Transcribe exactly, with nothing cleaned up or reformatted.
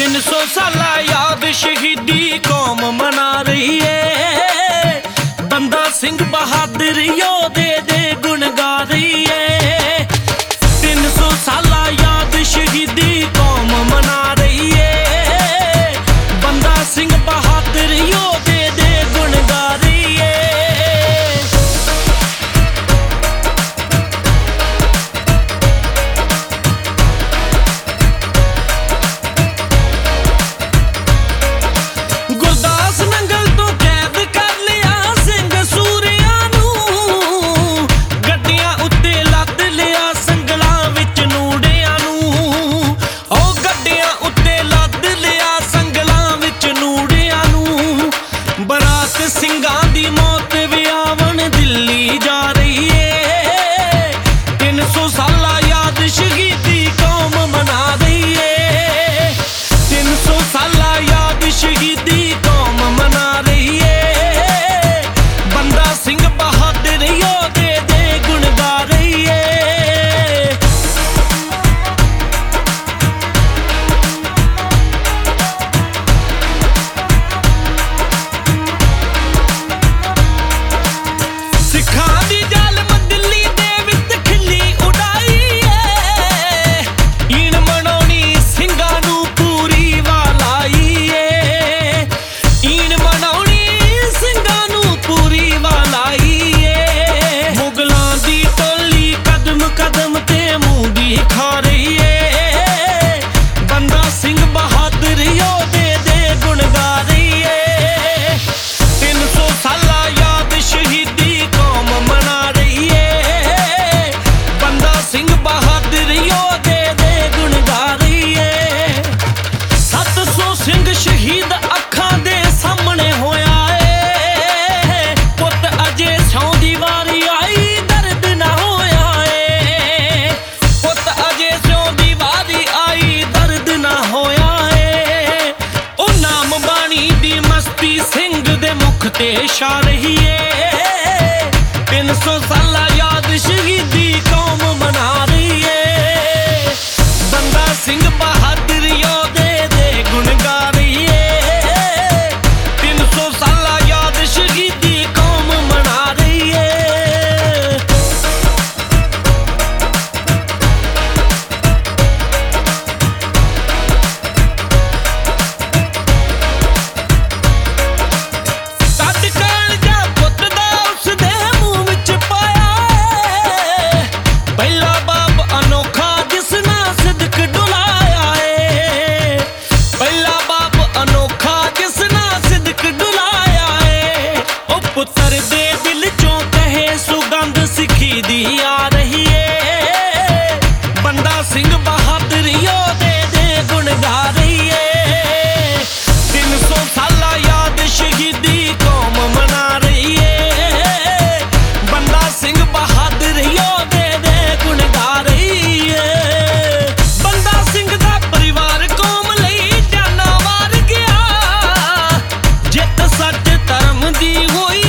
तीन सौ साला याद शहीदी कौम मना रही है। बंदा सिंह बहादुर योधे दे गुण गा रही है। तीन सौ साला याद शहीदी कौम मना रही है। बंदा सिंह बहादुर योधे दे गुण गा रही है। ਸਿੰਘਾਂ ਦੀ ਮੌਤ ਵਿਆਵਣ ਦਿੱਲੀ ਜਾ ਰਹੀ ਏ। ਤਿੰਨ ਸੌ ਸਾਲਾ ਯਾਦ ਸ਼ਹੀਦੀ ਕੌਮ ਮਨਾ ਰਹੀ ਏ। ਤਿੰਨ ਸੌ ਸਾਲਾ ਯਾਦ ਸ਼ਹੀਦੀ ਕੌਮ ਮਨਾ ਰਹੀ ਏ। ਬੰਦਾ ਸਿੰਘ ਬਹਾਦਰ ਯੋਧੇ ਦੇ ਗੁਣ ਗਾ ਰਹੀ ਏ। ਸਿੱਖਾਂ ਦੀ ਜ਼ਾਲਮ ਦਿੱਲੀ ਦੇ ਵਿੱਚ ਖਿੱਲੀ ਉਡਾਈ ਏ। ਈਣ ਮਨਾਉਣੀ ਸਿੰਘਾਂ ਨੂੰ ਪੂਰੀ ਵਾਲਾਈ ਏ। ਈਣ ਮਨਾਉਣੀ ਸਿੰਘਾਂ ਨੂੰ ਪੂਰੀ ਵਾਲਾਈ ਏ। ਮੁਗਲਾਂ ਦੀ ਟੋਲੀ ਕਦਮ ਕਦਮ ਤੇ ਮੂੰਹ ਦੀ ਖਾ ਰਹੀ ਏ। ਬੰਦਾ ਸਿੰਘ ਬਹਾਦਰ ਯੋਧੇ ਦੇ ਗੁਣ ਗਾ ਰਹੀ ਏ। ਤਿੰਨ ਸੌ ਸਾਲਾ ਯਾਦ ਸ਼ਹੀਦੀ ਕੌਮ ਮਨਾ ਰਹੀ ਏ। ਬੰਦਾ ਸਿੰਘ ਬਹਾਦਰ ਯੋਧੇ ਦੇ ਗੁਣ ਗਾ ਰਹੀ ਏ। ਸੱਤ ਸੌ ਸਿੰਘ ਸ਼ਹੀਦ ਅੱਖਾਂ ਦੇ ਸਾਹਮਣੇ ਹੋਇਆ ਏ। ਪੁੱਤ ਅਜੇ ਸੌਂ ਦੀ ਵਾਰੀ ਆਈ ਦਰਦ ਨਾ ਹੋਇਆ ਏ। ਪੁੱਤ ਅਜੇ ਸੌਂ ਦੀ ਵਾਰੀ ਆਈ ਦਰਦ ਨਾ ਹੋਇਆ ਏ। ਉਹ ਨਾਮ ਬਾਣੀ ਦੀ ਮਸਤੀ ਸਿੰਘ ਦੇ ਮੁਖ ਤੇ ਛਾ ਰਹੀ ਏ। ਤਿੰਨ ਸੌ ਸਾਲਾ ਯਾਦ ਸ਼ਹੀਦੀ ਕੌਮ ਮਨਾ ਰਹੀ ਏ। ਬੰਦਾ ਸਿੰਘ ਬਹਾਦਰ ਯੋਧੇ ਦੇ ਗੁਣ ਗਾ ਰਹੀ ਏ। ਤਿੰਨ ਸੌ ਸਾਲਾ ਯਾਦ ਸ਼ਹੀਦੀ ਕੌਮ ਮਨਾ ਰਹੀ ਏ। ਕੱਢ ਕਾਲਜਾ ਪੁੱਤ ਦਾ ਉਸਦੇ ਮੂੰਹ ਵਿੱਚ ਪਾਇਆ ਏ। ਪਹਿਲਾ ਬਾਪ ਅਨੋਖਾ ਜਿਸ ਨਾਲ ਸਿਦਕ ਡੁਲਾਇਆ ਏ। ਪਹਿਲਾ ਬਾਪ ਅਨੋਖਾ ਜਿਸ ਨਾਲ ਸਿਦਕ ਡੁਲਾਇਆ ਏ। ਉਹ ਪੁੱਤਰ ਦੇ ਦਿਲ ਚੋਂ ਕਹੇ ਸੁਗੰਧ ਸਿੱਖੀ ਦੀ ਆ ਰਹੀ ਏ। ਬੰਦਾ ਸਿੰਘ ਬਹਾਦਰ ਯੋਧੇ ਦੇ ਗੁਣ ਗਾ ਰਹੀ ਏ। ਤਿੰਨ ਸੌ ਸਾਲਾ ਯਾਦ ਸ਼ਹੀਦੀ ਕੌਮ ਮਨਾ ਰਹੀ ਏ। ਬੰਦਾ ਸਿੰਘ ਬਹਾਦਰ ਯੋਧੇ ਦੇ ਗੁਣ ਗਾ ਰਹੀ ਏ। ਬੰਦਾ ਸਿੰਘ ਦਾ ਪਰਿਵਾਰ ਕੌਮ ਲਈ ਜਾਨਾਂ ਵਾਰ ਗਿਆ। ਜਿੱਤ ਸੱਚ ਧਰਮ ਦੀ ਹੋਈ